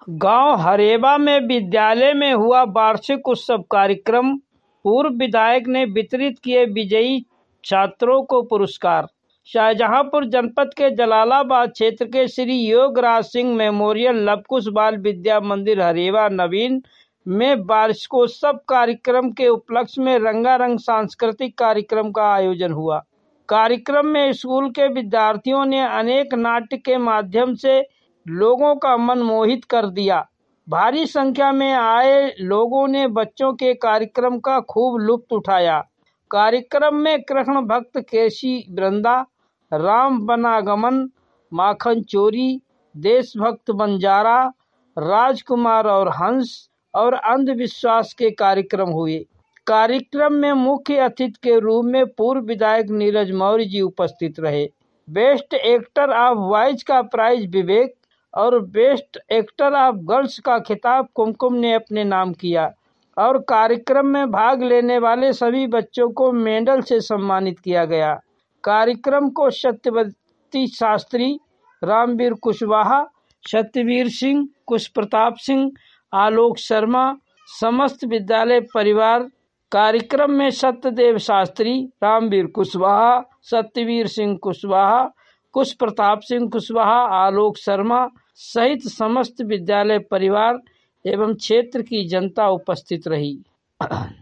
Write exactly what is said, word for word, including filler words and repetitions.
गांव हरेबा में विद्यालय में हुआ वार्षिक उत्सव कार्यक्रम। पूर्व विधायक ने वितरित किए विजयी छात्रों को पुरस्कार। शाहजहांपुर जनपद के जलालाबाद क्षेत्र के श्री योगराज सिंह मेमोरियल लवकुश बाल विद्या मंदिर हरेबा नवीन में वार्षिकोत्सव कार्यक्रम के उपलक्ष्य में रंगारंग सांस्कृतिक कार्यक्रम का आयोजन हुआ। कार्यक्रम में स्कूल के विद्यार्थियों ने अनेक नाट्य के माध्यम से लोगों का मन मोहित कर दिया। भारी संख्या में आए लोगों ने बच्चों के कार्यक्रम का खूब लुत्फ उठाया। कार्यक्रम में कृष्ण भक्त केशी वृंदा, राम वनागमन, माखन चोरी, देशभक्त बंजारा, राजकुमार और हंस और अंधविश्वास के कार्यक्रम हुए। कार्यक्रम में मुख्य अतिथि के रूप में पूर्व विधायक नीरज मौर्य जी उपस्थित रहे। बेस्ट एक्टर ऑफ बॉयज का प्राइज विवेक और बेस्ट एक्टर ऑफ गर्ल्स का खिताब कुमकुम ने अपने नाम किया और कार्यक्रम में भाग लेने वाले सभी बच्चों को मेडल से सम्मानित किया गया। कार्यक्रम को सत्यवती शास्त्री, रामवीर कुशवाहा, सत्यवीर सिंह, कुश प्रताप सिंह, आलोक शर्मा, समस्त विद्यालय परिवार। कार्यक्रम में सत्यदेव शास्त्री, रामवीर कुशवाहा, सत्यवीर सिंह कुशवाहा, कुश प्रताप सिंह कुशवाहा, आलोक शर्मा सहित समस्त विद्यालय परिवार एवं क्षेत्र की जनता उपस्थित रही।